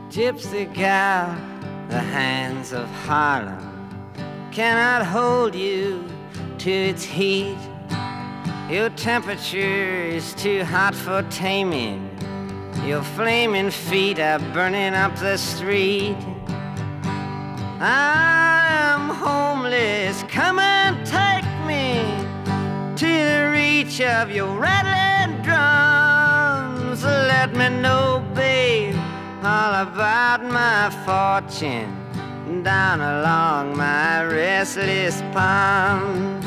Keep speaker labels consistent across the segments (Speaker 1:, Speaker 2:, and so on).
Speaker 1: Gypsy gal, the hands of Harlem cannot hold you to its heat. Your temperature is too hot for taming. Your flaming feet are burning up the street. I am homeless, come and take me to the reach of your rattling drums. Let me know, babe, all about my fortune down along my restless palms.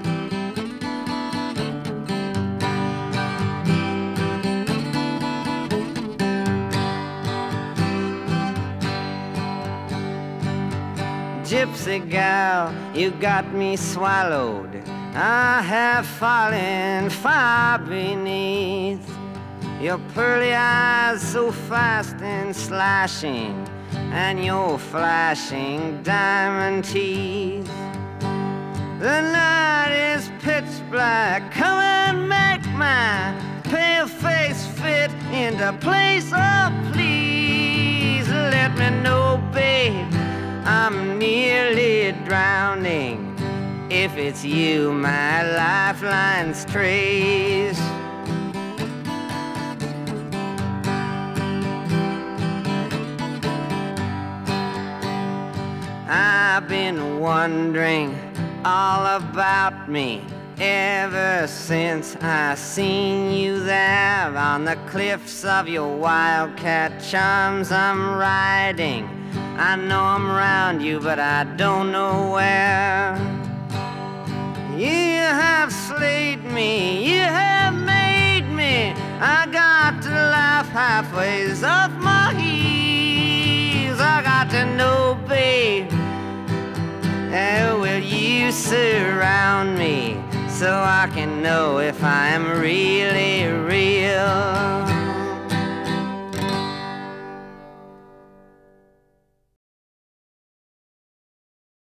Speaker 1: Gypsy gal, you got me swallowed. I have fallen far beneath your pearly eyes, so fast and slashing, and your flashing diamond teeth. The night is pitch black, come and make my pale face fit into place. Oh, please let me know, babe, I'm nearly drowning. If it's you, my lifeline's trace. I've been wondering all about me ever since I seen you there on the cliffs of your wildcat charms. I'm riding, I know I'm round you, but I don't know where. You have slayed me, you have made me. I got to laugh halfway off my heels. I got to know, babe, will you surround me so I can know if I'm really real?